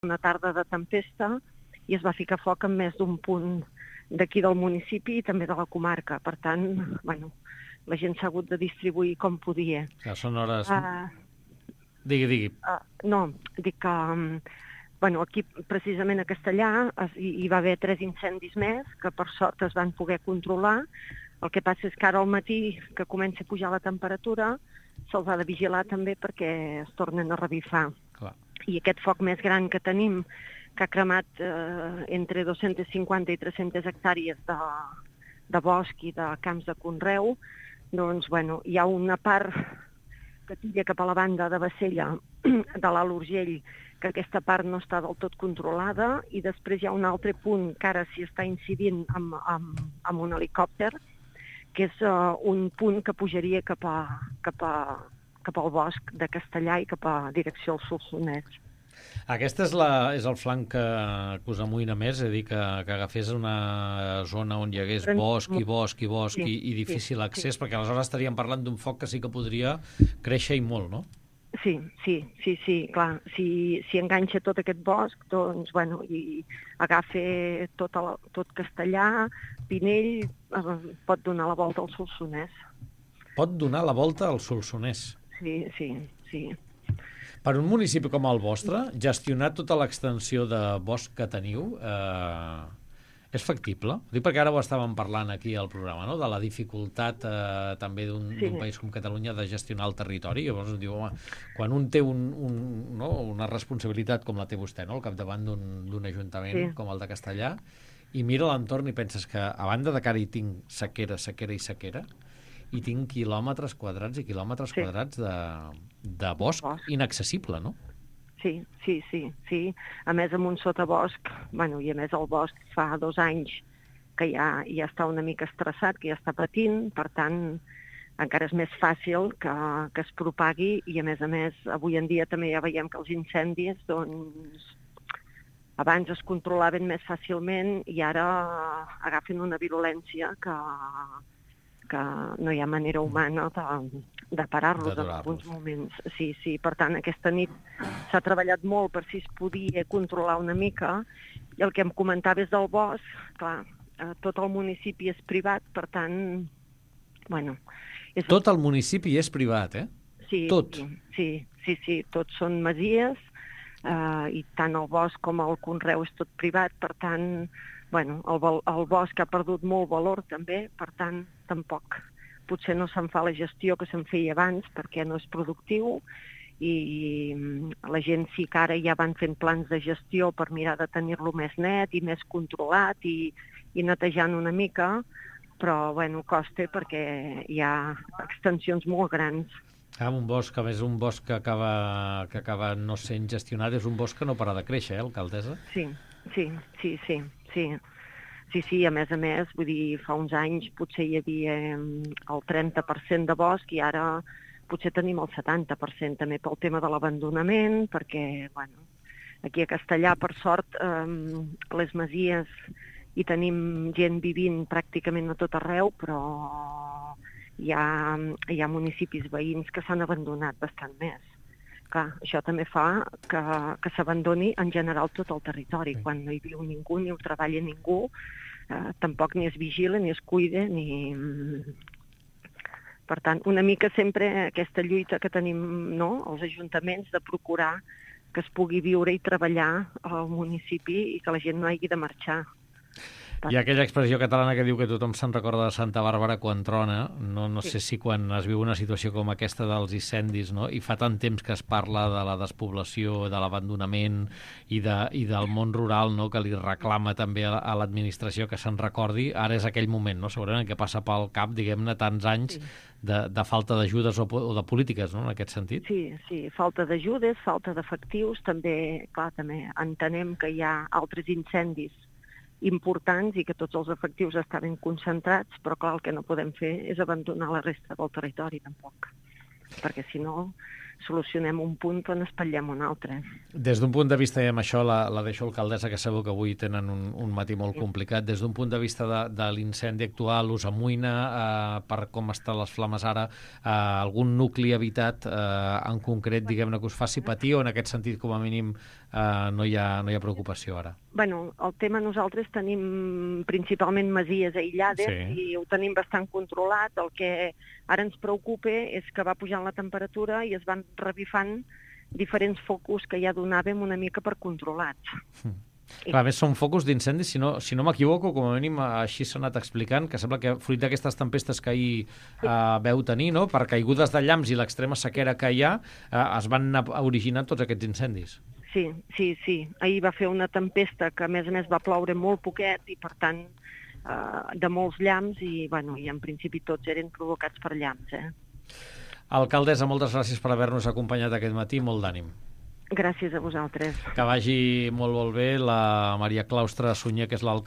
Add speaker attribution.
Speaker 1: una tarda de tempesta i es va ficar foc en més d'un punt d'aquí del municipi i també de la comarca. Per tant, la gent s'ha hagut de distribuir com podia.
Speaker 2: Ja són hores... Digui.
Speaker 1: No, dic que... aquí, precisament a Castellà, hi va haver 3 incendis més, que per sort es van poder controlar. El que passa és que ara al matí, que comença a pujar la temperatura, se'ls ha de vigilar també perquè es tornen a revifar.
Speaker 2: Clar.
Speaker 1: I aquest foc més gran que tenim, que ha cremat entre 250 i 300 hectàrees de bosc i de camps de conreu, doncs, hi ha una part que tira cap a la banda de Bassella, de l'Alt Urgell, que aquesta part no està del tot controlada, i després hi ha un altre punt que ara s'hi està incidint amb un helicòpter, que és un punt que pujaria cap al bosc de Castellà i cap a direcció al Solsonès.
Speaker 2: Aquest és el flanc que us amoïna més, és a dir, que agafés una zona on hi hagués bosc i difícil accés, perquè aleshores estaríem parlant d'un foc que sí que podria créixer i molt, no?
Speaker 1: Sí, clar. Si enganxa tot aquest bosc, doncs, i agafa tot Castellà, Pinell, pot donar la volta al Solsonès.
Speaker 2: Pot donar la volta al Solsonès?
Speaker 1: Sí.
Speaker 2: Per un municipi com el vostre, gestionar tota l'extensió de bosc que teniu és factible? Ho dic perquè ara ho estàvem parlant aquí al programa, no? De la dificultat també d'un país com Catalunya de gestionar el territori. Llavors diu, home, quan un té una responsabilitat com la té vostè, no? Al capdavant d'un ajuntament com el de Castellà, i mira l'entorn i penses que a banda de que ara hi tinc sequera, i tinc quilòmetres quadrats i quilòmetres quadrats de bosc inaccessible, no?
Speaker 1: Sí. A més, amb un sotabosc, i a més el bosc fa 2 anys que ja està una mica estressat, que ja està patint, per tant, encara és més fàcil que es propagui, i a més, avui en dia també ja veiem que els incendis, doncs, abans es controlaven més fàcilment i ara agafen una virulència que no hi ha manera humana de parar-los en alguns moments. Sí. Per tant, aquesta nit s'ha treballat molt per si es podia controlar una mica, i el que em comentaves del bosc, clar, tot el municipi és privat, per tant,
Speaker 2: Tot el municipi és privat, eh?
Speaker 1: Sí.
Speaker 2: Tot?
Speaker 1: Sí, tots són masies, i tant el bosc com el conreu és tot privat, per tant, el bosc ha perdut molt valor també, per tant, tampoc potser no se'n fa la gestió que se'n feia abans perquè no és productiu, i la gent sí que ara ja van fent plans de gestió per mirar de tenir-lo més net i més controlat i netejant una mica, però costa perquè hi ha extensions molt grans.
Speaker 2: Un bosc, a més, un bosc que acaba no sent gestionat, és un bosc que no para de créixer, alcaldessa?
Speaker 1: Sí, a més, vull dir, fa uns anys potser hi havia el 30% de bosc i ara potser tenim el 70%, també pel tema de l'abandonament, perquè, aquí a Castellà, per sort, les masies hi tenim gent vivint pràcticament a tot arreu, però hi ha municipis veïns que s'han abandonat bastant més. Clar, això també fa que s'abandoni en general tot el territori. Quan no hi viu ningú, ni ho treballa ningú, tampoc ni es vigila, ni es cuida, ni... Per tant, una mica sempre aquesta lluita que tenim, els ajuntaments, de procurar que es pugui viure i treballar al municipi i que la gent no hagi de marxar.
Speaker 2: Hi ha aquella expressió catalana que diu que tothom se'n recorda de Santa Bàrbara quan trona. No sé si quan es viu una situació com aquesta dels incendis, no? I fa tant temps que es parla de la despoblació, de l'abandonament i del món rural, no? Que li reclama també a l'administració que se'n recordi. Ara és aquell moment, no? Segurament que passa pel cap, diguem-ne, tants anys de falta d'ajudes o de polítiques, no? En aquest sentit.
Speaker 1: Sí, falta d'ajudes, falta d'efectius. També entenem que hi ha altres incendis importants i que tots els efectius estaven concentrats, però clar, el que no podem fer és abandonar la resta del territori tampoc, perquè si no solucionem un punt però n'espatllem un altre.
Speaker 2: Des d'un punt de vista, i amb això la deixo alcaldessa, que segur que avui tenen un matí molt complicat, des d'un punt de vista de l'incendi actual, us amoïna per com estan les flames ara, algun nucli habitat en concret, diguem-ne, que us faci patir, o en aquest sentit com a mínim no hi ha preocupació ara.
Speaker 1: Bueno, el tema nosaltres tenim principalment masies aïllades i ho tenim bastant controlat. El que ara ens preocupa és que va pujant la temperatura i es van revifant diferents focus que ja donàvem una mica per controlats.
Speaker 2: A més, són focus d'incendis, si no m'equivoco, com a mínim així s'ha anat explicant, que sembla que fruit d'aquestes tempestes que ahir veu tenir, no? Per caigudes de llamps i l'extrema sequera que hi ha, es van anar originant tots aquests incendis.
Speaker 1: Sí. Ahir va fer una tempesta que, a més va ploure molt poquet i, per tant, de molts llamps i en principi tots eren provocats per llamps.
Speaker 2: Alcaldessa, moltes gràcies per haver-nos acompanyat aquest matí. Molt d'ànim.
Speaker 1: Gràcies a vosaltres.
Speaker 2: Que vagi molt bé la Maria Claustre Sunyer, que és l'alcaldessa